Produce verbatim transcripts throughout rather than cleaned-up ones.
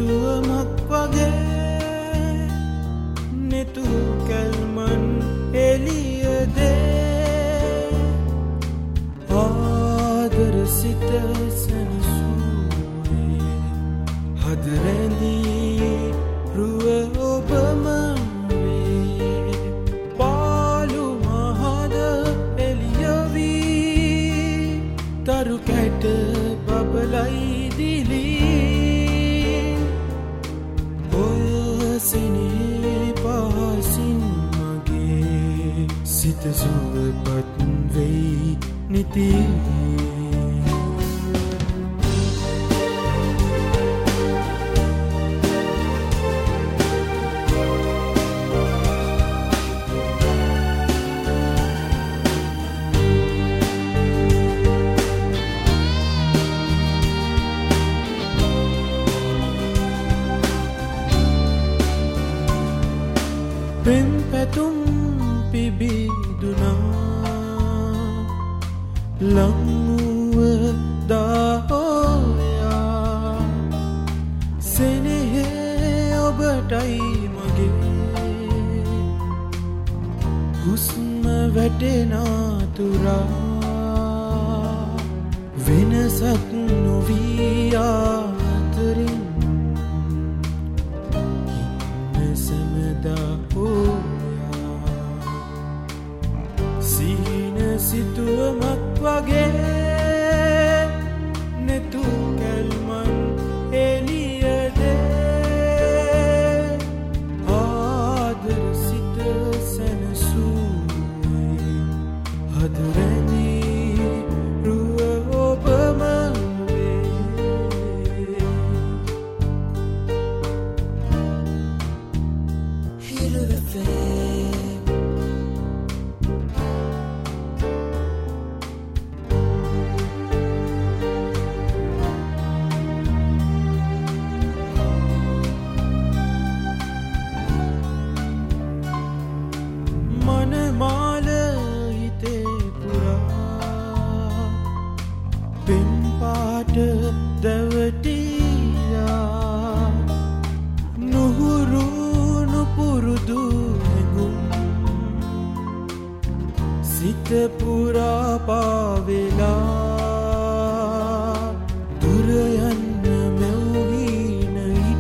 සිතුවමක් වගේ නෙතු කැල්මන් එළියදේ ආදර සිත සැනසුවේ හද රැඳී රුව ඔබම වේ පාළු මහද එළිය වී තරු කැට බබලයි දිලී ඔය සිනේ පහසින් මගේ සිත සුවපත් වෙයි නිතී පෙම් පැතුම් පිබිදුනා ලංවුව දාහෝයා සෙනෙහේ ඔබටයි මගේ හුස්ම වැටෙනාතුරා වෙනසක් නොවී අතරින් ඉන්න සැමදා සීන සිතුවමක් වගේ නෙතු කැල්මන් එළියදේ ආදර සිත සැනසුවේ හද රැඳී රුව ඔබම වේ හිරුවේ මනමාල හිතේ පුරා පෙම් පාට දැවටිලා නුහුරු නුපුරුදු හැඟුම් සිත පුරා පාවෙලා දුර යන්න මැව්හීන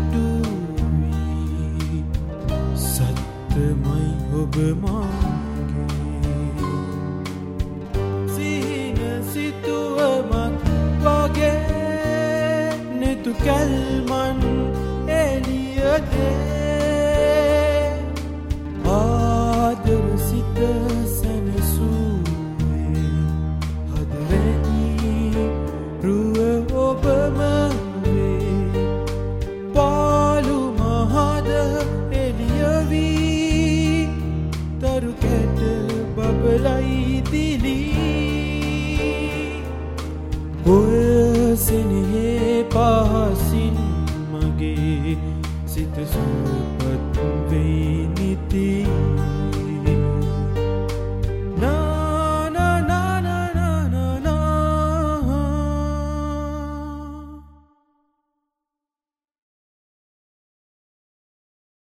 හිටුවී සත්තමයි ඔබ මාගේ සිහින සිතුවමක් වගේ නෙතු කැල්මන් එළියදේ ආදර සිත සැනසුවේ හද රැඳී රුව ඔබම වේ පාළු මහද එළිය වී තරු කැට බබලයි දිලී ඔය සෙනෙහේ පහසින් මගේ සිත සුව